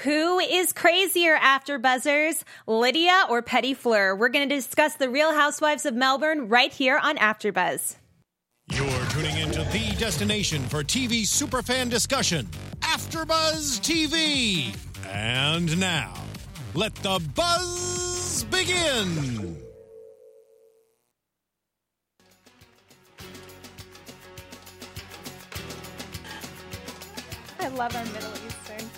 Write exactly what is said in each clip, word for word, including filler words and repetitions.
Who is crazier, After Buzzers, Lydia or Petty Fleur? We're going to discuss the Real Housewives of Melbourne right here on AfterBuzz. You're tuning into the destination for T V superfan discussion, AfterBuzz T V. And now, let the buzz begin. I love our Middle Eastern.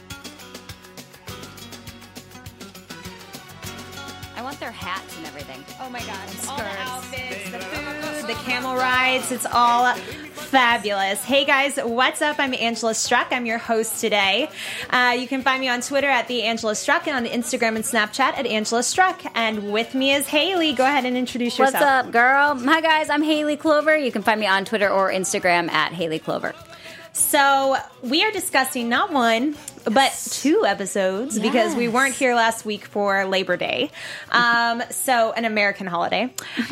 I want their hats and everything. Oh my God. And All the skirts. outfits, the food, the camel rides. It's all fabulous. Hey guys, what's up? I'm Angela Struck. I'm your host today. Uh, you can find me on Twitter at the Angela Struck and on Instagram and Snapchat at Angela Struck. And with me is Haley. Go ahead and introduce yourself. What's up, girl? Hi, guys. I'm Haley Clover. You can find me on Twitter or Instagram at Haley Clover. So we are discussing not one, but two episodes Yes. because we weren't here last week for Labor Day. Um, so an American holiday.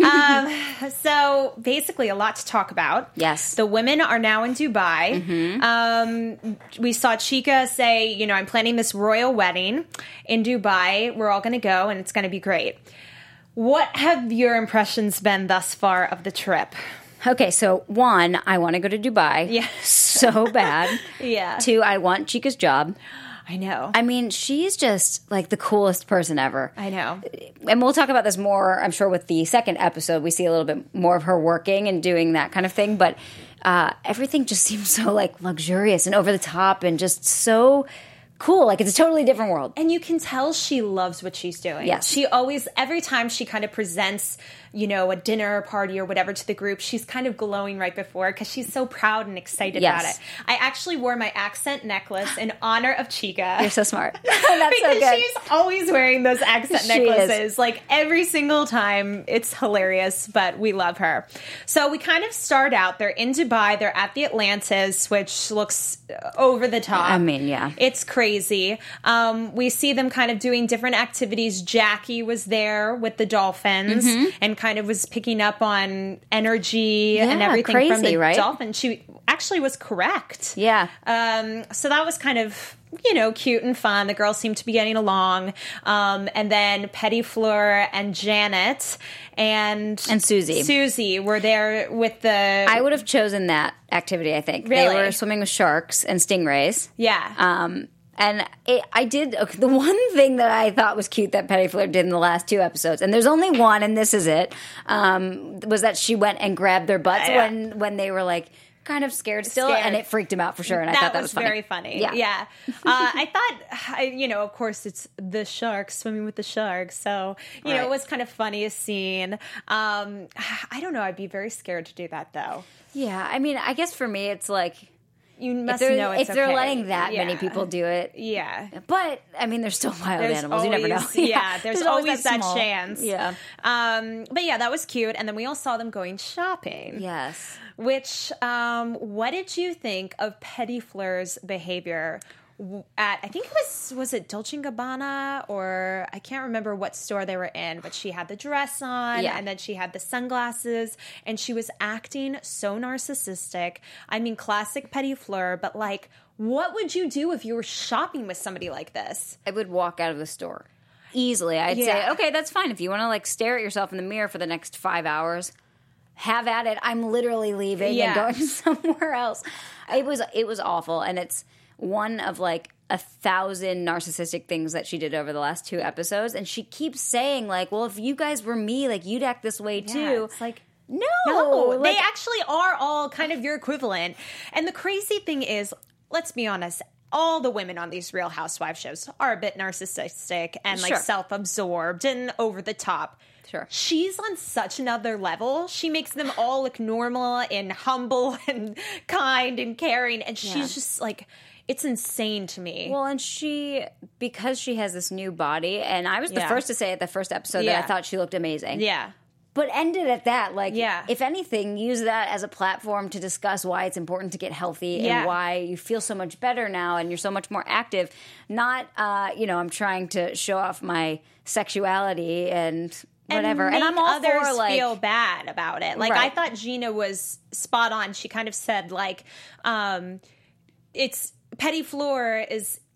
Um, so basically a lot to talk about. Yes. The women are now in Dubai. Mm-hmm. Um, we saw Chica say, you know, I'm planning this royal wedding in Dubai. We're all going to go and it's going to be great. What have your impressions been thus far of the trip? Okay, so one, I want to go to Dubai. Yeah. So bad. Yeah. Two, I want Chica's job. I know. I mean, she's just like the coolest person ever. I know. And we'll talk about this more, I'm sure, with the second episode. We see a little bit more of her working and doing that kind of thing. But uh, everything just seems so like luxurious and over the top and just so cool. Like it's a totally different world. And you can tell she loves what she's doing. Yes. She always, every time she kind of presents, you know, a dinner party or whatever to the group, she's kind of glowing right before because she's so proud and excited Yes. about it. I actually wore my accent necklace in honor of Chica. You're so smart. That's so because good. she's always wearing those accent She necklaces. is. Like every single time. It's hilarious, but we love her. So we kind of start out. They're in Dubai. They're at the Atlantis, which looks over the top. I mean, yeah. It's crazy. Um, we see them kind of doing different activities. Jackie was there with the dolphins Mm-hmm. and kind of was picking up on energy and Yeah, everything from crazy, the right? dolphin. She actually was correct. Yeah. Um, so that was kind of, you know, cute and fun. The girls seemed to be getting along. Um, and then Petty Fleur and Janet and And Susie. Susie were there with the I would have chosen that activity, I think. Really? They were swimming with sharks and stingrays. yeah. Um, and it, I did okay, the one thing that I thought was cute that Petty Fleur did in the last two episodes, and there's only one, and this is it, um, was that she went and grabbed their butts Yeah. when when they were like kind of scared still, Scared. and it freaked him out for sure. And I that thought that was, was funny. very funny. Yeah. Yeah. Uh, I thought, I, you know, of course, it's the sharks swimming with the sharks. So, you know, Right. it was kind of funny a scene. Um, I don't know. I'd be very scared to do that, though. Yeah, I mean, I guess for me, it's like You if must they're, know it's if they're okay. letting that Yeah. many people do it. Yeah. But I mean, they're still wild There's animals. You never know. always- Yeah, there's, always, that, small- chance. Yeah. Um, but yeah, that was cute. And then we all saw them going shopping. Yes. Which, um, what did you think of Petty Fleur's behavior at, I think it was, was it Dolce and Gabbana, or I can't remember what store they were in, but she had the dress on Yeah. and then she had the sunglasses and she was acting so narcissistic. I mean, classic Petty Fleur, but like, what would you do if you were shopping with somebody like this? I would walk out of the store easily. I'd Yeah. say, okay, that's fine. If you want to like stare at yourself in the mirror for the next five hours, have at it. I'm literally leaving Yeah. and going somewhere else. It was it was awful, and it's one of like a thousand narcissistic things that she did over the last two episodes, and she keeps saying like, "Well, if you guys were me, like you'd act this way Yeah, too." it's like, no, No, like- they actually are all kind of your equivalent. And the crazy thing is, let's be honest, all the women on these Real Housewives shows are a bit narcissistic and like Sure. self-absorbed and over the top. Sure. She's on such another level. She makes them all look normal and humble and kind and caring. And she's Yeah. just like, it's insane to me. Well, and she, because she has this new body, and I was the Yeah. first to say at the first episode Yeah. that I thought she looked amazing. yeah. But ended at that. Like, Yeah. if anything, use that as a platform to discuss why it's important to get healthy Yeah. and why you feel so much better now and you're so much more active. Not, uh, you know, I'm trying to show off my sexuality and whatever. And, And, make I'm all others for, like, feel bad about it. Like, I Right. thought Gina was spot on. She kind of said, like, um, it's Petty Fleur is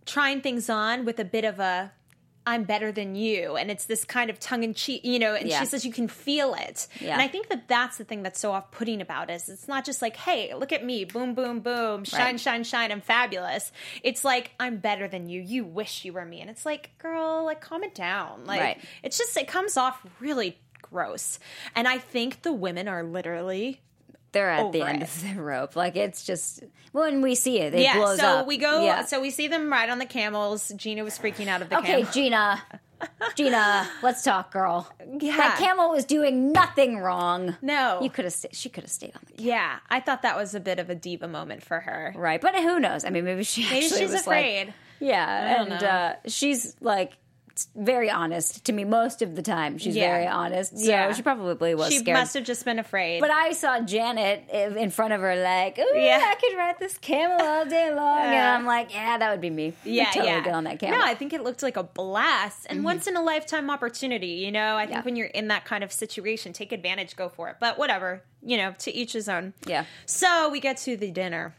trying things on with a bit of a, I'm better than you. And it's this kind of tongue in cheek, you know, and Yeah. she says you can feel it. Yeah. And I think that that's the thing that's so off-putting about it. Is it's not just like, hey, look at me, boom, boom, boom, shine, Right. shine, shine, I'm fabulous. It's like, I'm better than you. You wish you were me. And it's like, girl, like, calm it down. Like, Right. it's just, it comes off really gross. And I think the women are literally... They're at the over end it. of their rope. Like, it's just, when we see it, it Yeah, blows so up. we go, Yeah. so we see them ride on the camels. Gina was freaking out of the Okay, camel. Gina. Gina, let's talk, girl. Yeah. That camel was doing nothing wrong. No. You could have sta- she could have stayed on the camel. Yeah, I thought that was a bit of a diva moment for her. Right. But who knows? I mean, maybe she Maybe actually she's was afraid. like, yeah, don't and know. uh, she's like very honest to me most of the time. She's Yeah. very honest. So Yeah. she probably was She scared. must have just been afraid. But I saw Janet in front of her, like, "Ooh, Yeah. I could ride this camel all day long," and Yeah. I'm like, "Yeah, that would be me. yeah, I'd totally yeah. get on that camel." No, I think it looked like a blast and once in a lifetime opportunity. You know, I think Yeah. when you're in that kind of situation, take advantage, go for it. But whatever, you know, to each his own. Yeah. So we get to the dinner.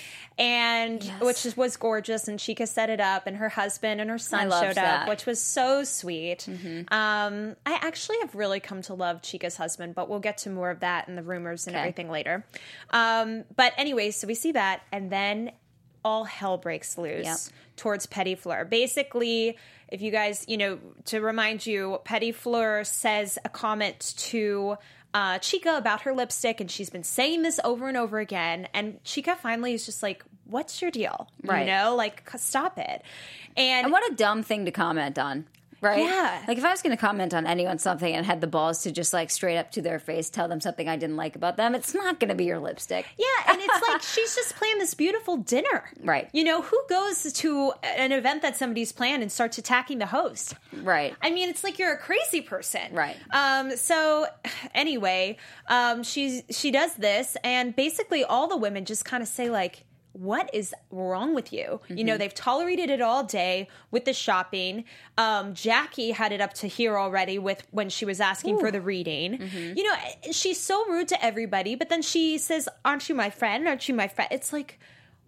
And Yes. which is, was gorgeous, and Chica set it up, and her husband and her son I loved showed that. up, which was so sweet. Um, I actually have really come to love Chica's husband, but we'll get to more of that and the rumors and Okay. everything later. Um, but anyway, so we see that, and then all hell breaks loose Yep. towards Petit Fleur. Basically, if you guys, you know, to remind you, Petit Fleur says a comment to uh, Chica about her lipstick, and she's been saying this over and over again. And Chica finally is just like, "What's your deal? Right. You know, like, c- stop it." And, And what a dumb thing to comment on, right? Yeah. Like, if I was going to comment on anyone something and had the balls to just, like, straight up to their face tell them something I didn't like about them, it's not going to be your lipstick. yeah, and it's like she's just planned this beautiful dinner. Right. You know, who goes to an event that somebody's planned and starts attacking the host? Right. I mean, it's like you're a crazy person. Right. Um, so anyway, um, she's, she does this, and basically all the women just kind of say, like, what is wrong with you? You know, they've tolerated it all day with the shopping. Um, Jackie had it up to here already with when she was asking for the reading. You know, she's so rude to everybody, but then she says, "Aren't you my friend? Aren't you my friend?" It's like,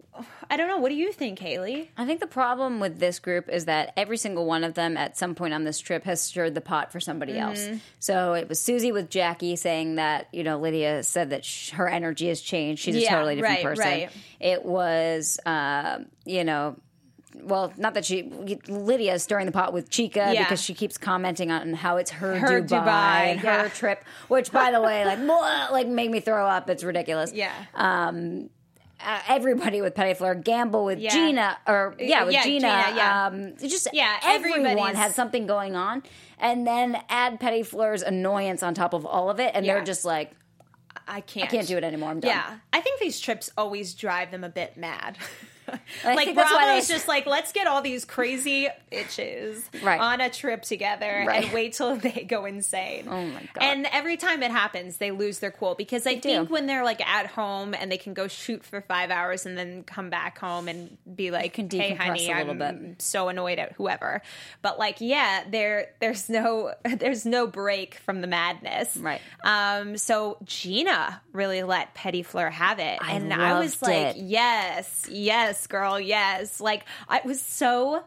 I don't know. What do you think, Haley? I think the problem with this group is that every single one of them at some point on this trip has stirred the pot for somebody Mm-hmm. else. So it was Susie with Jackie saying that, you know, Lydia said that sh- her energy has changed. She's Yeah, a totally different right, person. right. It was, uh, you know, well, not that she, Lydia's stirring the pot with Chica Yeah. because she keeps commenting on how it's her, Her Dubai, Dubai, and yeah. her trip, which, by the way, like, blah, like made me throw up. It's ridiculous. Yeah. Uh, everybody with Petit Fleur, Gamble with Yeah. Gina, or yeah, with Yeah, Gina, Gina, yeah. um, just Yeah, everyone everybody's- had something going on, and then add Petit Fleur's annoyance on top of all of it, and Yeah. they're just like, I can't. I can't do it anymore. I'm done. Yeah, I think these trips always drive them a bit mad. I like think that's why Bravo's they- just like, let's get all these crazy bitches Right. on a trip together Right. and wait till they go insane. Oh my God. And every time it happens, they lose their cool because I They think do. when they're like at home and they can go shoot for five hours and then come back home and be like, can "Hey, decompress honey, a little I'm bit." so annoyed at whoever." But like, yeah, there, there's no, there's no break from the madness, Right. Um, so Gina really let Petit Fleur have it, I and I was loved like, it. yes, yes, girl, yes. Like, I was so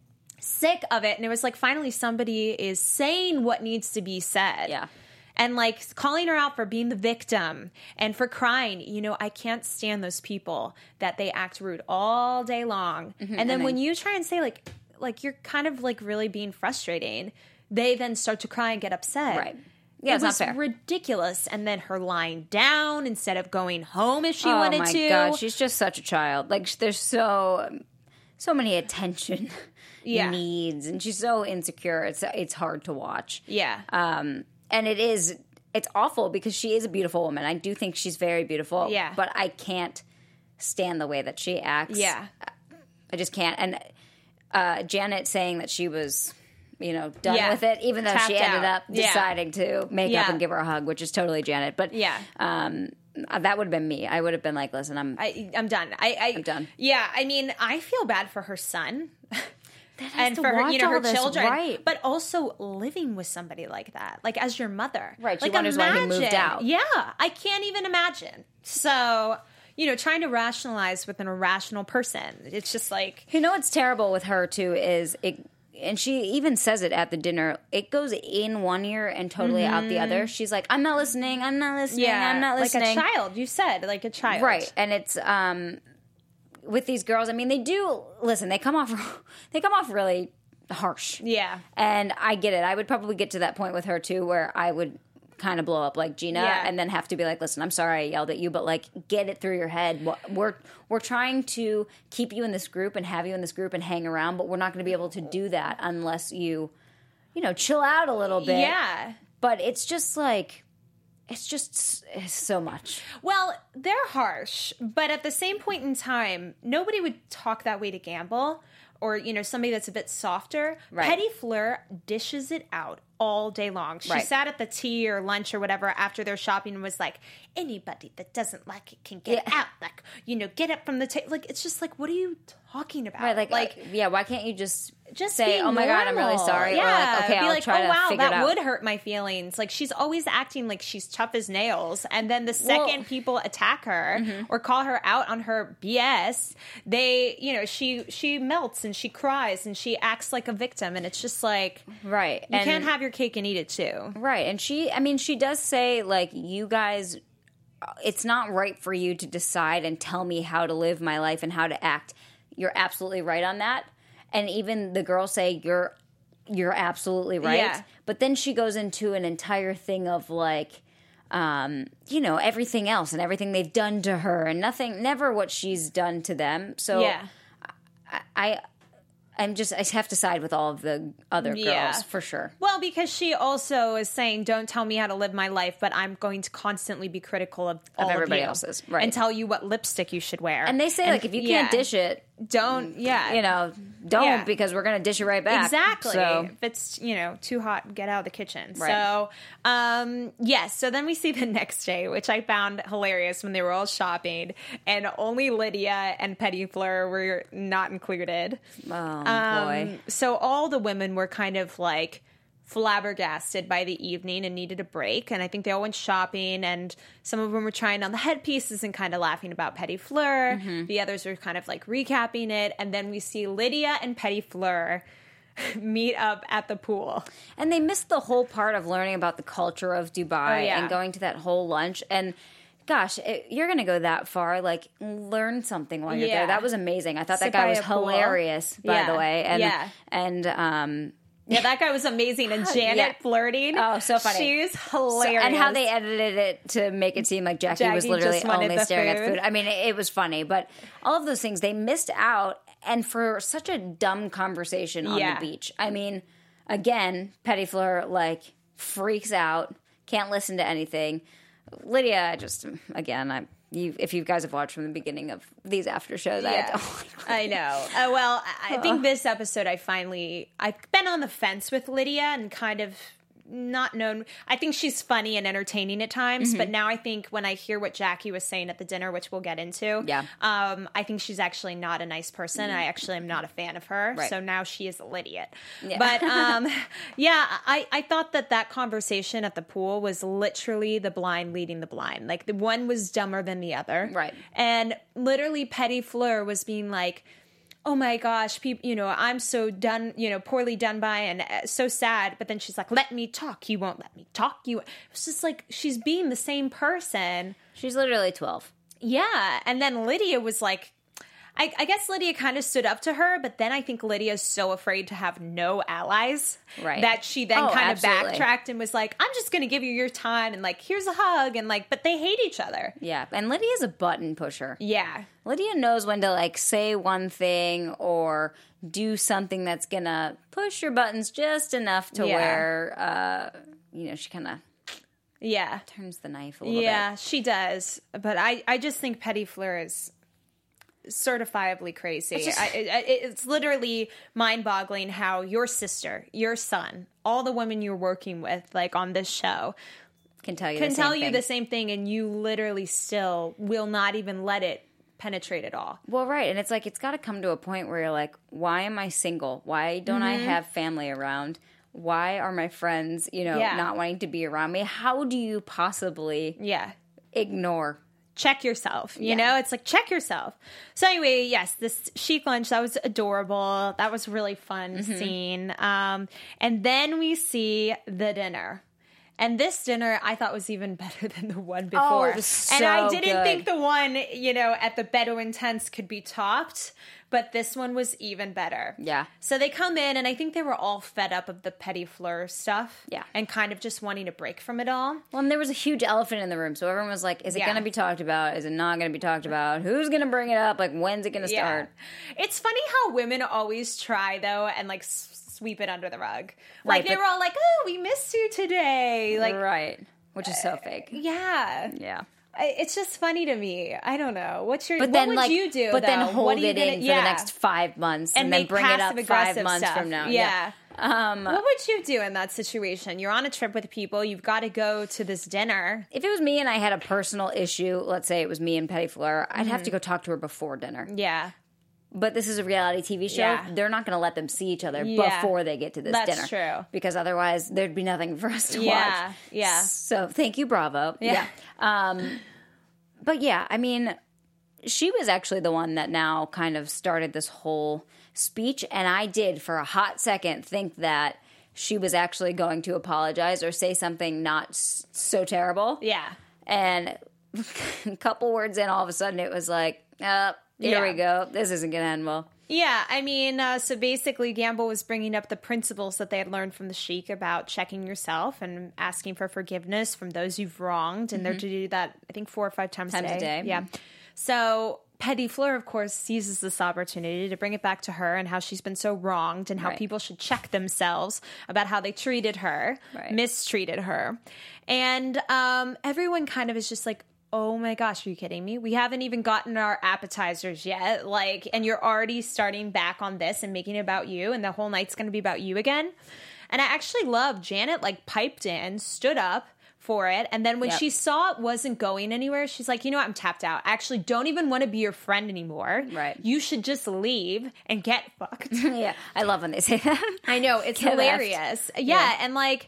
sick of it. And it was like, finally, somebody is saying what needs to be said. Yeah. And like calling her out for being the victim and for crying. You know, I can't stand those people that they act rude all day long. And then and when then- you try and say, like, like you're kind of like really being frustrating, they then start to cry and get upset. Right. Yeah, it it's not was fair. ridiculous. And then her lying down instead of going home if she oh wanted my to. God, she's just such a child. Like, sh- there's so so many attention Yeah. needs, and she's so insecure. It's it's hard to watch. Yeah. Um, and it is, it's awful because she is a beautiful woman. I do think she's very beautiful. Yeah. But I can't stand the way that she acts. yeah. I just can't. And uh, Janet saying that she was, you know, done Yeah. with it, even though Tapped she ended out. up Yeah. deciding to make Yeah. up and give her a hug, which is totally Janet. But Yeah. um, that would have been me. I would have been like, listen, I'm. I, I'm done. I, I, I'm done. Yeah, I mean, I feel bad for her son. And to for her, you watch know, all her this, children, right. but also living with somebody like that, like as your mother, Right, she Like, wonders why he moved out. Yeah, I can't even imagine. So, you know, trying to rationalize with an irrational person. It's just like, You know what's terrible with her too is it, and she even says it at the dinner. It goes in one ear and totally out the other. She's like, "I'm not listening. I'm not listening. yeah, I'm not listening." like a child. You said like a child, Right, and it's um, with these girls. I mean, they do listen. They come off. They come off really harsh. Yeah, And I get it. I would probably get to that point with her too, where I would kind of blow up like Gina, Yeah. and then have to be like, "Listen, I'm sorry I yelled at you, but like, get it through your head. We're we're trying to keep you in this group and have you in this group and hang around, but we're not going to be able to do that unless you, you know, chill out a little bit." yeah. But it's just like, it's just it's so much. Well, they're harsh, but at the same point in time, nobody would talk that way to Gamble or, you know, somebody that's a bit softer. Right. Petty Fleur dishes it out all day long. She Right. sat at the tea or lunch or whatever after their shopping and was like, anybody that doesn't like it can get Yeah. out. Like, you know, get up from the table. Like, it's just like, what are you talking about? Right, like, like like yeah, why can't you just just say, be "Oh my god, I'm really normal." sorry," Yeah, or like, "Okay, be I'll like, try oh to wow, figure it that out." would hurt my feelings. Like she's always acting like she's tough as nails, and then the second Well- people attack her Mm-hmm. or call her out on her B S, they, you know, she she melts and she cries and she acts like a victim, and it's just like Right, you and can't have your cake and eat it too. right, and she, I mean, she does say like, "You guys, it's not right for you to decide and tell me how to live my life and how to act." You're absolutely right on that. And even the girls say, "You're you're absolutely right." Yeah. But then she goes into an entire thing of like, um, you know, everything else and everything they've done to her and nothing, never what she's done to them. So Yeah. I, I I'm just, I have to side with all of the other girls Yeah. for sure. Well, because she also is saying, "Don't tell me how to live my life, but I'm going to constantly be critical of, all everybody of you else's, right. and tell you what lipstick you should wear." And they say, like, if you can't yeah. dish it, don't, yeah, you know, don't Yeah. because we're going to dish it right back. Exactly. So, If it's, you know, too hot, get out of the kitchen. Right. So, um, yes. So then we see the next day, which I found hilarious when they were all shopping, and only Lydia and Petty Fleur were not included. oh Um, boy. So all the women were kind of like flabbergasted by the evening and needed a break. And I think they all went shopping, and some of them were trying on the headpieces and kind of laughing about Petty Fleur. Mm-hmm. The others were kind of like recapping it. And then we see Lydia and Petty Fleur meet up at the pool. And they missed the whole part of learning about the culture of Dubai Oh, yeah. and going to that whole lunch. And gosh, it, you're going to go that far. Like, learn something while you're Yeah. there. That was amazing. I thought Sit that guy by was a pool. hilarious, by Yeah. the way. And, Yeah. And, um, Yeah, that guy was amazing. And Janet Yeah. flirting. Oh, so funny. She's So- hilarious. and how they edited it to make it seem like Jackie, was Jackie literally just wanted only the staring at food. the food. I mean, it, it was funny, but all of those things they missed out, and for such a dumb conversation on Yeah. the beach. I mean, again, Petty Fleur like freaks out, can't listen to anything. Lydia, I just again, I you if you guys have watched from the beginning of these after shows, Yeah. I don't. I know. Uh, well, I I think this episode, I finally, I've been on the fence with Lydia and kind of not known. I think she's funny and entertaining at times, Mm-hmm. but now I think when I hear what Jackie was saying at the dinner, which we'll get into, Yeah. um, I think she's actually not a nice person. I actually am not a fan of her. Right. So now she is a Lydia. Yeah. But um, yeah, I, I thought that that conversation at the pool was literally the blind leading the blind. Like the one was dumber than the other. Right. And literally Petty Fleur was being like, oh my gosh, people, you know, I'm so done, you know, poorly done by and uh, so sad. But then she's like, let me talk. You won't let me talk. You. It's just like she's being the same person. She's literally twelve. Yeah. And then Lydia was like, I, I guess Lydia kind of stood up to her, but then I think Lydia's so afraid to have no allies Right. that she then Oh, kind absolutely. of backtracked and was like, I'm just going to give you your time and like, here's a hug. And like, but they hate each other. Yeah, and Lydia's a button pusher. Yeah. Lydia knows when to like say one thing or do something that's gonna push your buttons just enough to Yeah. where uh, you know she kind of Yeah. turns the knife a little Yeah, bit. she does. But I, I just think Petty Fleur is certifiably crazy. It's just- I, it, it's literally mind-boggling how your sister, your son, all the women you're working with, like on this show, Can tell you can the same tell you thing. the same thing, and you literally still will not even let it penetrate at all. Well, right, and it's like it's got to come to a point where you're like, why am I single? Why don't I Mm-hmm. have family around? Why are my friends, you know, Yeah. not wanting to be around me? How do you possibly Yeah. ignore check yourself, you Yeah. know? It's like, check yourself. So anyway, yes, this chic lunch, that was adorable. That was a really fun Mm-hmm. scene. Um, and then we see the dinner. And this dinner I thought was even better than the one before. Oh, it was and I so didn't good. think the one, you know, at the Bedouin tents could be topped, but this one was even better. Yeah. So they come in, and I think they were all fed up of the Petit Fleur stuff. Yeah. And kind of just wanting a break from it all. Well, and there was a huge elephant in the room, so everyone was like, is it Yeah. going to be talked about? Is it not going to be talked about? Who's going to bring it up? Like, when's it going to start? It's funny how women always try, though, and like s- sweep it under the rug. Like, Right, they but- were all like, oh, we missed you today. Like, Right. Which is so fake. yeah. Yeah. I- It's just funny to me. I don't know. What's your? But what then, would like, you do? but then though? hold What are you it gonna- in for yeah. the next five months and, and then make bring it up five passive-aggressive months stuff. from now. Yeah. Um, What would you do in that situation? You're on a trip with people. You've got to go to this dinner. if it was me and I had a personal issue, let's say it was me and Petit Fleur, I'd have to go talk to her before dinner. Yeah. But this is a reality T V show. Yeah. They're not going to let them see each other Yeah. before they get to this That's dinner. true. Because otherwise, there'd be nothing for us to Yeah. watch. Yeah. So thank you, Bravo. Yeah. Um, but yeah, I mean, she was actually the one that now kind of started this whole speech. And I did, for a hot second, think that she was actually going to apologize or say something not s- so terrible. Yeah. And a couple words in, all of a sudden, it was like, uh, here Yeah. we go. This isn't going to end well. Yeah, I mean, uh, so basically, Gamble was bringing up the principles that they had learned from the Sheik about checking yourself and asking for forgiveness from those you've wronged, and they're to do that, I think, four or five times, Times a a day. day. Yeah. So Petit Fleur, of course, seizes this opportunity to bring it back to her and how she's been so wronged and how Right. people should check themselves about how they treated her, Right. mistreated her. And um, everyone kind of is just like, oh my gosh, are you kidding me? We haven't even gotten our appetizers yet. Like, and you're already starting back on this and making it about you, and the whole night's going to be about you again. And I actually love Janet, like, piped in, stood up for it. And then when Yep. she saw it wasn't going anywhere, she's like, you know what? I'm tapped out. I actually don't even want to be your friend anymore. Right. You should just leave and get fucked. Yeah, I love when they say that. I know. It's Get hilarious. Yeah, Yeah. And like,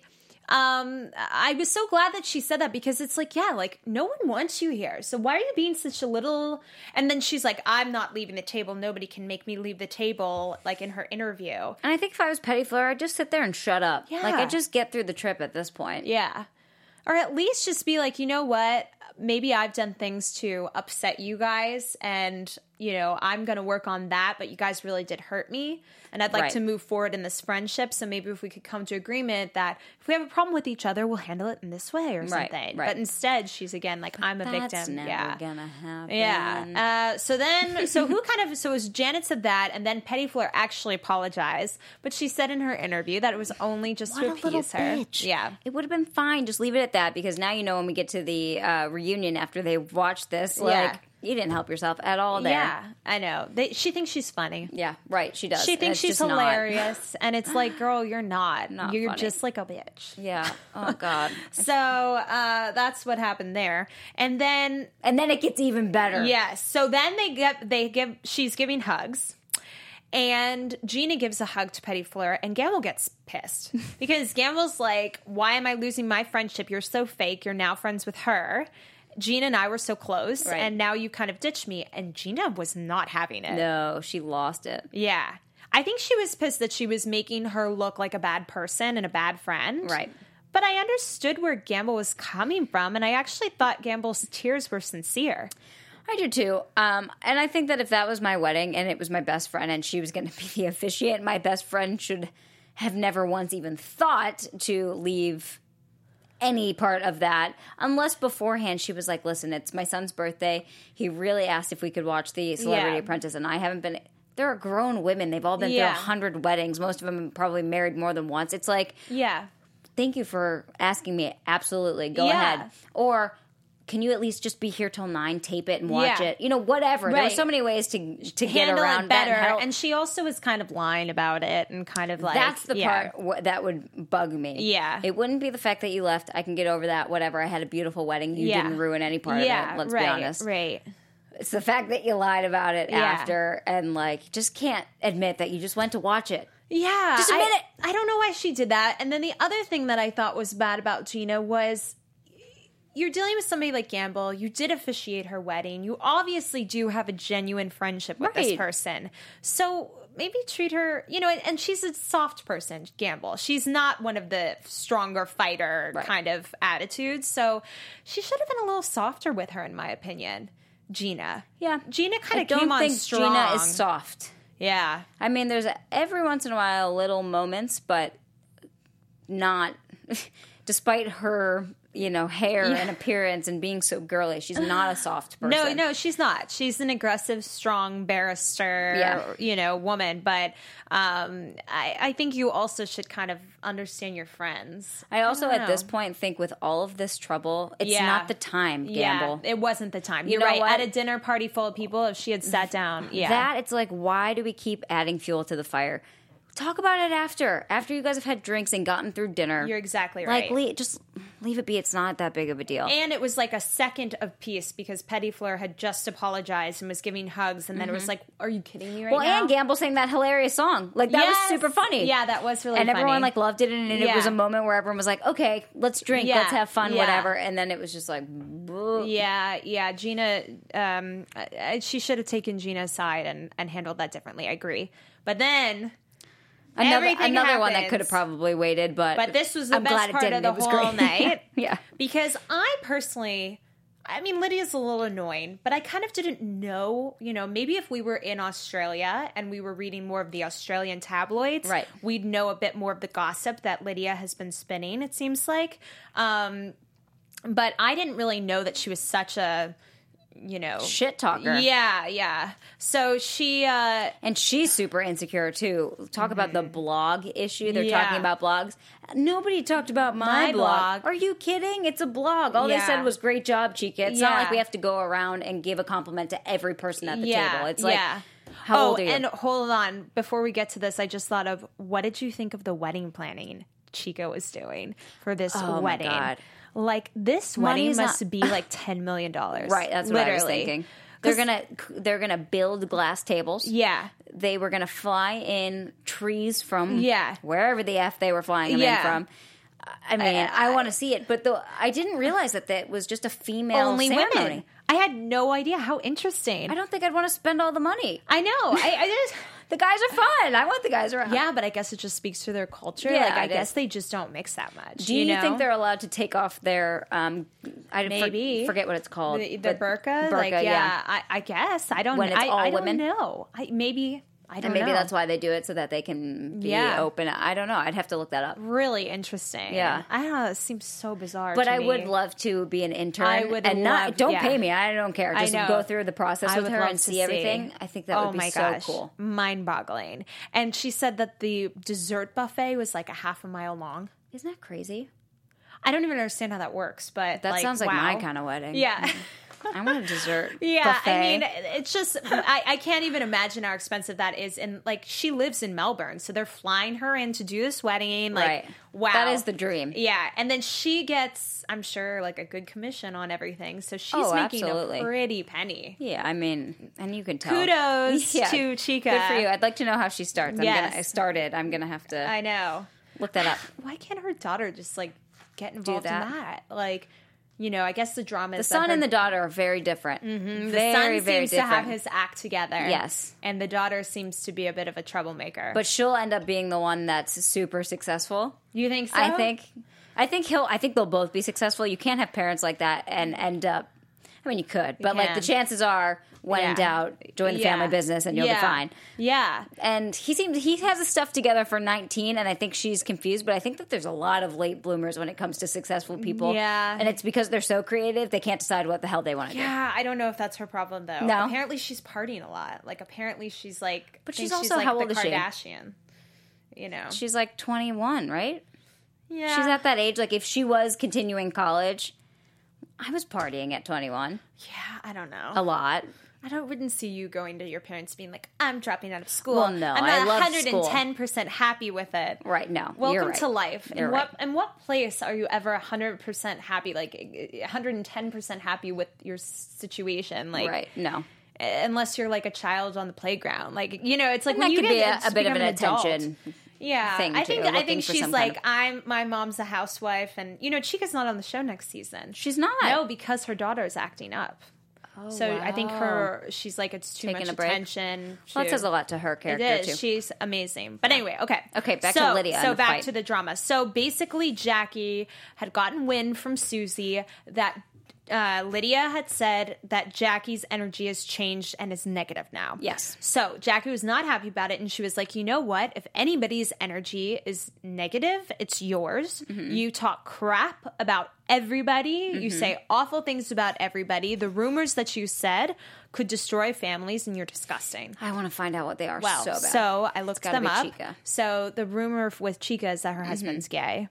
um, I was so glad that she said that because it's like, yeah, like no one wants you here. So why are you being such a little? And then she's like, I'm not leaving the table. Nobody can make me leave the table. Like in her interview. And I think if I was Petit Fleur, I'd just sit there and shut up. Yeah. Like, I'd just get through the trip at this point. Yeah. Or at least just be like, you know what? Maybe I've done things to upset you guys, and you know, I'm going to work on that, but you guys really did hurt me, and I'd like Right. to move forward in this friendship. So maybe if we could come to agreement that if we have a problem with each other, we'll handle it in this way or Right, something. right. But instead, she's again like, I'm a That's victim. never Yeah. gonna happen. Yeah. Uh, so then, so who kind of, so it was Janet said that, and then Petit Fleur actually apologized, but she said in her interview that it was only just What to a little appease her. bitch. Yeah. It would have been fine. Just leave it at that, because now you know when we get to the uh, reunion after they watch this, like, Yeah. you didn't help yourself at all there. Yeah, I know. They, she thinks she's funny. Yeah, right. She does. She and thinks it's she's just not. hilarious, and it's like, girl, you're not. Not you're funny. just like a bitch. Yeah. Oh, God. So uh, that's what happened there, and then And then it gets even better. yes, so then they get they give she's giving hugs. And Gina gives a hug to Petit Fleur, and Gamble gets pissed because Gamble's like, why am I losing my friendship? You're so fake. You're now friends with her. Gina and I were so close, Right. and now you kind of ditched me. And Gina was not having it. No, she lost it. Yeah. I think she was pissed that she was making her look like a bad person and a bad friend. Right. But I understood where Gamble was coming from, and I actually thought Gamble's tears were sincere. I do too. Um, and I think that if that was my wedding and it was my best friend and she was going to be the officiant, my best friend should have never once even thought to leave any part of that, unless beforehand she was like, listen, it's my son's birthday. He really asked if we could watch the Celebrity Yeah. Apprentice, and I haven't been. There are grown women. They've all been Yeah. through a hundred weddings. Most of them have probably married more than once. It's like, Yeah. thank you for asking me. Absolutely. Go Yeah. ahead. Or can you at least just be here till nine, tape it and watch Yeah. it? You know, whatever. There are Right. so many ways to to get Handle around it that. better. and how- And she also was kind of lying about it and kind of like. that's the yeah. part wh- that would bug me. Yeah. It wouldn't be the fact that you left. I can get over that. Whatever. I had a beautiful wedding. You Yeah. didn't ruin any part yeah, of it. Let's right, be honest. Right. It's the fact that you lied about it Yeah. after and like just can't admit that you just went to watch it. Yeah. Just admit I, it. I don't know why she did that. And then the other thing that I thought was bad about Gina was, you're dealing with somebody like Gamble. You did officiate her wedding. You obviously do have a genuine friendship with this Right. person. So maybe treat her, you know, and, and she's a soft person, Gamble. She's not one of the stronger fighter Right. kind of attitudes. So she should have been a little softer with her, in my opinion. Gina. Yeah. Gina kind I of came don't on think strong. Gina is soft. Yeah. I mean, there's every once in a while little moments, but not, despite her, you know, hair Yeah. and appearance and being so girly, she's not a soft person. No, no, she's not. She's an aggressive, strong barrister, Yeah. you know, woman. But um, I, I think you also should kind of understand your friends. I also, don't at this know. point, think with all of this trouble, it's Yeah. not the time, Gamble. Yeah, it wasn't the time. You You're know right. what? At a dinner party full of people, if she had sat down, yeah. That, it's like, why do we keep adding fuel to the fire? Talk about it after. After you guys have had drinks and gotten through dinner. You're exactly Like, right. leave, just leave it be. It's not that big of a deal. And it was like a second of peace because Petty Fleur had just apologized and was giving hugs. And then it was like, are you kidding me right well, now? and Gamble sang that hilarious song. Like, that Yes. was super funny. Yeah, that was really and funny. everyone like loved it, and it Yeah. was a moment where everyone was like, "Okay, let's drink, Yeah. let's have fun, Yeah. whatever." And then it was just like, "Boo." Yeah, yeah. Gina, um, uh, she should have taken Gina's side and, and handled that differently. I agree. But then another everything another one that happens. could have probably waited, but But this was the I'm best glad it part didn't. of the It was whole great. night. Yeah. Because I personally, I mean, Lydia's a little annoying, but I kind of didn't know, you know, maybe if we were in Australia and we were reading more of the Australian tabloids, Right. we'd know a bit more of the gossip that Lydia has been spinning, it seems like. Um, but I didn't really know that she was such a, you know, Shit talker. Yeah, yeah. So she, uh, And she's super insecure too. Talk about the blog issue. They're Mm-hmm. Yeah. talking about blogs. Nobody talked about my, My blog. blog. Are you kidding? It's a blog. All they Yeah. said was "Great job, Chica." It's not Yeah. like we have to go around and give a compliment to every person at the yeah, table. It's like, yeah. how oh, old are you? and hold on. Before we get to this, I just thought of what did you think of the wedding planning Chica was doing for this Oh, my wedding? God. Like this Money wedding is must not- be like ten million dollars. right. That's what I was thinking. They're gonna they're gonna build glass tables. Yeah. They were gonna fly in trees from Yeah. wherever the f they were flying them Yeah. in from. I mean, I, want to see it, but the, I didn't realize that that was just a female Only ceremony. women. I had no idea. How interesting. I don't think I'd want to spend all the money. I know. I, I just. The guys are fun. I want the guys around. Yeah, but I guess it just speaks to their culture. Yeah, like I it guess is. they just don't mix that much. Do you, know? think they're allowed to take off their um? I for- Maybe forget what it's called. the, the but- burqa? burqa, Like, yeah, I, I guess I don't. When it's I, all I don't women? know. I maybe I don't And maybe know. that's why they do it so that they can be Yeah. open. I don't know. I'd have to look that up. Really interesting. Yeah. I don't know. It seems so bizarre. But to I me. would love to be an intern. I would and not love- don't yeah. pay me. I don't care. I Just know. go through the process I with would her love and to see everything. I think that oh would be my so gosh. cool. Mind-boggling. And she said that the dessert buffet was like a half a mile long. Isn't that crazy? I don't even understand how that works, but That like, sounds like wow. my kind of wedding. Yeah. I want a dessert. Yeah, buffet. I mean, it's just I, I can't even imagine how expensive that is. And like, she lives in Melbourne, so they're flying her in to do this wedding. Like, Right. wow, That is the dream. Yeah, and then she gets, I'm sure, like a good commission on everything. So she's Oh, making absolutely. a pretty penny. Yeah, I mean, and you can tell. Kudos Yeah. to Chica. Good for you. I'd like to know how she starts. I'm Yes. gonna I started. I'm gonna have to I know. look that up. Why can't her daughter just like get involved that. in that? Like, you know, I guess the drama The is son that her, and the daughter are very different. the Very, son very seems different. to have his act together. Yes. and the daughter seems to be a bit of a troublemaker. But she'll end up being the one that's super successful. you think so? I think. I think he'll. I think they'll both be successful. You can't have parents like that and end up. I mean, you could, but like can. the chances are, when in Yeah. doubt, join the Yeah. family business and you'll Yeah. be fine. Yeah. And he seems he has his stuff together for nineteen, and I think she's confused. But I think that there's a lot of late bloomers when it comes to successful people. Yeah. and it's because they're so creative they can't decide what the hell they want to do. Yeah, I don't know if that's her problem though. No? Apparently she's partying a lot. Like apparently she's like But I think she's also- like how the old is she? Kardashian. You know. She's like twenty-one, right? yeah. She's at that age. Like if she was continuing college, I was partying at twenty-one Yeah, I don't know. a lot. I don't wouldn't see you going to your parents being like, I'm dropping out of school. Well, no, I'm I not love one hundred ten percent happy with it. Right? No, Welcome you're right. to life. You're in right. what in what place are you ever one hundred percent happy? Like one hundred ten percent happy with your situation? Like, Right? No, unless you're like a child on the playground. Like, you know, it's like and when that you could get be a, to a bit of become an adult, attention. yeah. thing. I too, think I looking think for she's some like, kind of- I'm my mom's a housewife, and you know, Chica's not on the show next season. She's not. No, because her daughter is acting up. Oh, So I think wow. her, she's like, it's too Taking much a break? attention. Well, that to- says a lot to her It character is. too. She's amazing. But anyway, okay. Okay, back so, to Lydia So and the back fight. to the drama. So basically, Jackie had gotten wind from Susie that uh, Lydia had said that Jackie's energy has changed and is negative now. Yes. So Jackie was not happy about it, and she was like, you know what? If anybody's energy is negative, it's yours. Mm-hmm. You talk crap about everybody. You say awful things about everybody. The rumors that you said could destroy families, and you're disgusting. I want to find out what they are Well, so bad. so I looked It's gotta them be up. Chica. So the rumor with Chica is that her husband's gay,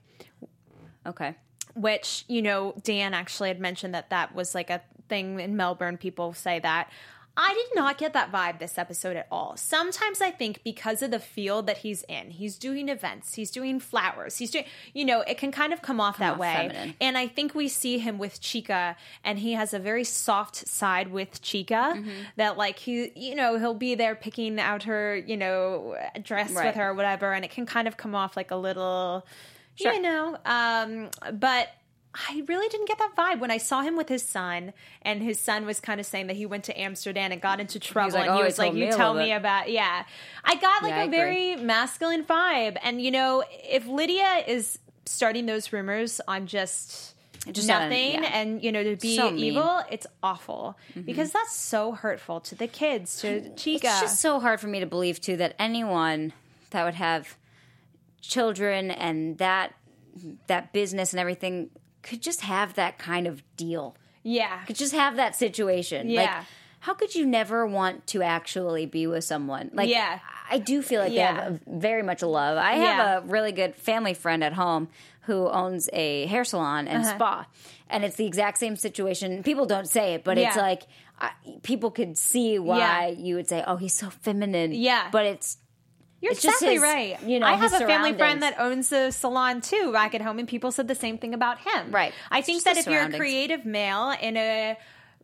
Okay. which, you know, Dan actually had mentioned that that was like a thing in Melbourne. People say that. I did not get that vibe this episode at all. Sometimes I think because of the field that he's in, he's doing events, he's doing flowers, he's doing, you know, it can kind of come off that off way. feminine. And I think we see him with Chica, and he has a very soft side with Chica Mm-hmm. that, like, he, you know, he'll be there picking out her, you know, dress Right. with her or whatever, and it can kind of come off like a little, Sure. you know, um, but I really didn't get that vibe when I saw him with his son, and his son was kind of saying that he went to Amsterdam and got into trouble, like, and "Oh, he he was like, told "You me a tell little me bit." about." Yeah, I got like Yeah, I a agree. very masculine vibe, and you know, if Lydia is starting those rumors on just. Just on- nothing, yeah. and you know, to be So mean. evil, it's awful because that's so hurtful to the kids, to Chica. It's just so hard for me to believe too that anyone that would have children and that that business and everything could just have that kind of deal. yeah, Could just have that situation. Yeah. Like, how could you never want to actually be with someone? Like, Yeah. I do feel like Yeah. they have a, very much a love. I Yeah. have a really good family friend at home who owns a hair salon and Uh-huh. spa, and it's the exact same situation. People don't say it, but it's Yeah. like I, people could see why Yeah. you would say, "Oh, he's so feminine." Yeah. but it's You're It's just exactly his, right. you know, I have his a family friend surroundings. that owns a salon too back at home, and people said the same thing about him. Right. I It's think just that the if you're a surroundings. creative male in a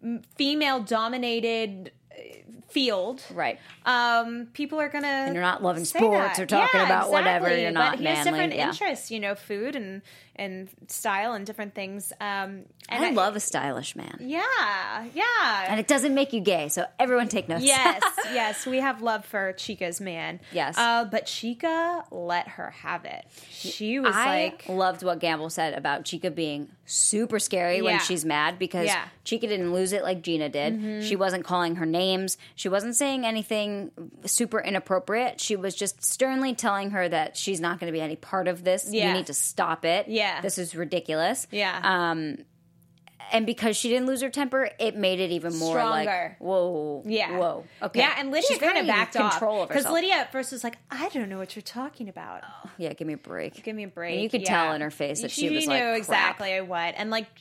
female-dominated field, right. um, people are gonna and you're not loving sports or talking about whatever, you're not But he has manly, different yeah. interests, you know, food and and style and different things. Um, and I love a stylish man, Yeah, yeah. and it doesn't make you gay. So everyone take notes. Yes, yes, we have love for Chica's man. Yes. uh, but Chica let her have it. She was I like, loved what Gamble said about Chica being super scary when Yeah. she's mad because Yeah. Chica didn't lose it like Gina did. Mm-hmm. She wasn't calling her names. She wasn't saying anything super inappropriate. She was just sternly telling her that she's not going to be any part of this. Yeah. You need to stop it. Yeah. This is ridiculous. yeah, Um, and because she didn't lose her temper, it made it even more Stronger. like, whoa, yeah, whoa. Okay. yeah. And Lydia She's kind very of backed in off control of because herself. Lydia at first was like, I don't know what you're talking about. Yeah, give me a break. Give me a break. And you could Yeah. tell in her face that she was like, knew crap. exactly what. And like,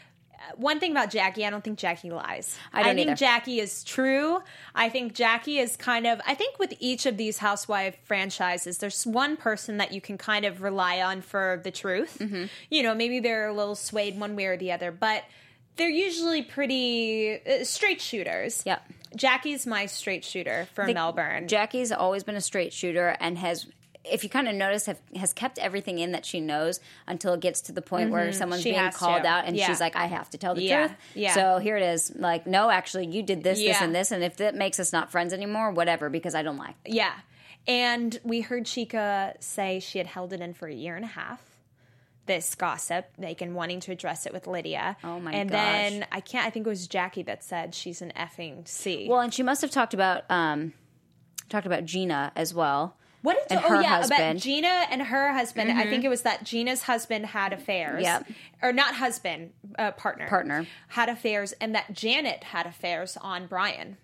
one thing about Jackie, I don't think Jackie lies. I don't think either. Jackie is true. I think Jackie is kind of, I think with each of these housewife franchises, there's one person that you can kind of rely on for the truth. Mm-hmm. You know, maybe they're a little swayed one way or the other, but they're usually pretty uh, straight shooters. Yep. Jackie's my straight shooter for The- Melbourne. Jackie's always been a straight shooter and has, if you kind of notice, have, has kept everything in that she knows until it gets to the point where someone's Mm-hmm. She being has called to. out and Yeah. she's like, I have to tell the Yeah. truth. Yeah. So here it is. Like, no, actually, you did this, this, Yeah. and this. And if that makes us not friends anymore, whatever, because I don't lie. Yeah. And we heard Chica say she had held it in for a year and a half. This gossip, like, and wanting to address it with Lydia. Oh my and gosh. then I can't. I think it was Jackie that said she's an effing C. Well, and she must have talked about, um, talked about Gina as well. what did and oh her yeah about husband. Gina and her husband? I think it was that Gina's husband had affairs. Yep. Or not husband, uh, partner. Partner. had affairs, and that Janet had affairs on Brian.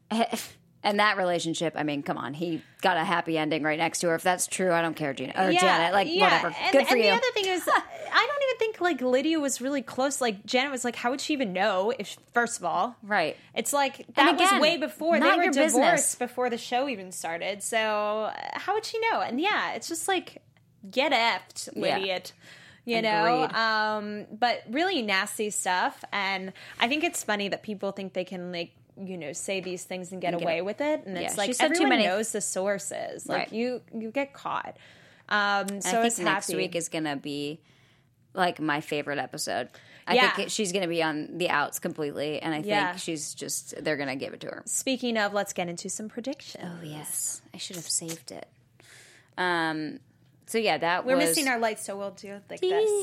And that relationship, I mean, come on, he got a happy ending right next to her. If that's true, I don't care, Gina or Janet. Like, whatever. And, Good for and you. the other thing is, I don't even think like Lydia was really close. Like Janet was like, how would she even know? If first of all, Right. It's like that again, was way before not they were your divorced business. before the show even started. So uh, how would she know? And yeah, it's just like get effed, Yeah. idiot. You know, Agreed. um, but really nasty stuff. And I think it's funny that people think they can like, you know, say these things and get get away it. with it. And Yeah, it's she like said too everyone many- knows the sources. Like Right. you, you get caught. Um, so I it's think next happy. week is going to be like my favorite episode. I Yeah. think it, she's going to be on the outs completely, and I think Yeah. she's just they're going to give it to her. Speaking of, let's get into some predictions. Oh yes, I should have saved it. Um. So yeah, that We're was missing our lights, so we'll do like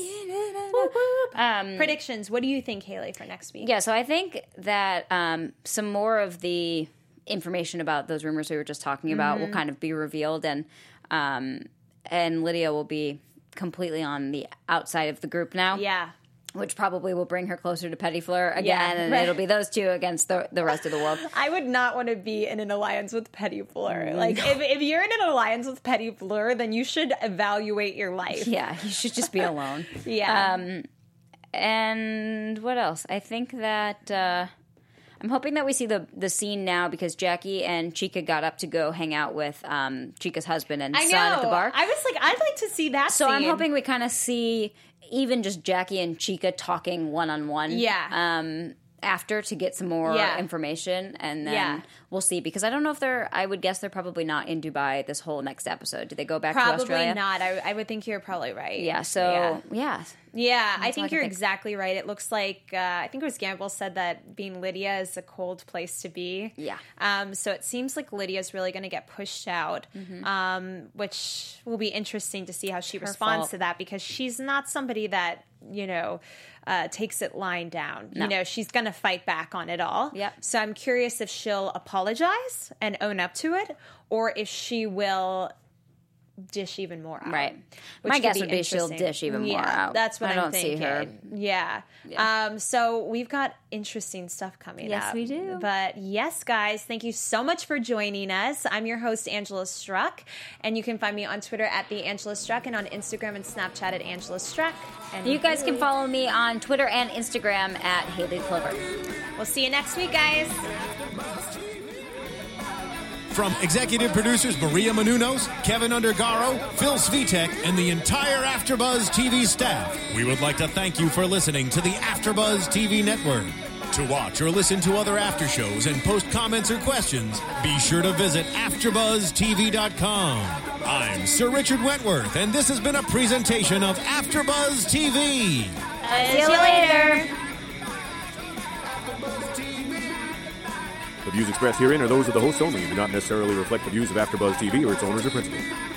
this. um, Predictions. What do you think, Haley, for next week? Yeah, so I think that um, some more of the information about those rumors we were just talking about Mm-hmm. will kind of be revealed, and um, and Lydia will be completely on the outside of the group now. Yeah. Which probably will bring her closer to Petty Fleur again, Yeah, and right. it'll be those two against the the rest of the world. I would not want to be in an alliance with Petty Fleur. Like, if, if you're in an alliance with Petty Fleur, then you should evaluate your life. Yeah, you should just be alone. Yeah. Um, and what else? I think that uh, I'm hoping that we see the the scene now because Jackie and Chica got up to go hang out with um, Chica's husband and I know. son at the bar. I was like, I'd like to see that So scene. I'm hoping we kind of see even just Jackie and Chica talking one on one. Yeah. Um, after to get some more Yeah. information, and then Yeah. we'll see. Because I don't know if they're. I would guess they're probably not in Dubai this whole next episode. Do they go back to Probably Australia? not. I, I would think you're probably right. Yeah. So Yeah. yeah. Yeah, I all I think can you're think. exactly right. It looks like uh, I think it was Gamble said that being Lydia is a cold place to be. Yeah. Um, so it seems like Lydia's really going to get pushed out, Mm-hmm. um, which will be interesting to see how she responds fault. to that because she's not somebody that you know uh, takes it lying down. No. You know, she's going to fight back on it all. Yep. So I'm curious if she'll apologize and own up to it, or if she will dish even more out. Right. Which My could guess be would be she'll interesting. dish even more Yeah, out. That's what I I'm don't see thinking. her. Yeah. Yeah. Um, so we've got interesting stuff coming Yes, up. we do. But yes, guys, thank you so much for joining us. I'm your host, Angela Struck, and you can find me on Twitter at the Angela Struck and on Instagram and Snapchat at Angela Struck. And You guys can follow me on Twitter and Instagram at Haley Clover. We'll see you next week, guys. From executive producers Maria Menounos, Kevin Undergaro, Phil Svitek, and the entire AfterBuzz T V staff, we would like to thank you for listening to the AfterBuzz T V network. To watch or listen to other after shows and post comments or questions, be sure to visit after buzz T V dot com. I'm Sir Richard Wentworth, and this has been a presentation of AfterBuzz T V. See you later. The views expressed herein are those of the hosts only and do not necessarily reflect the views of AfterBuzz T V or its owners or principals.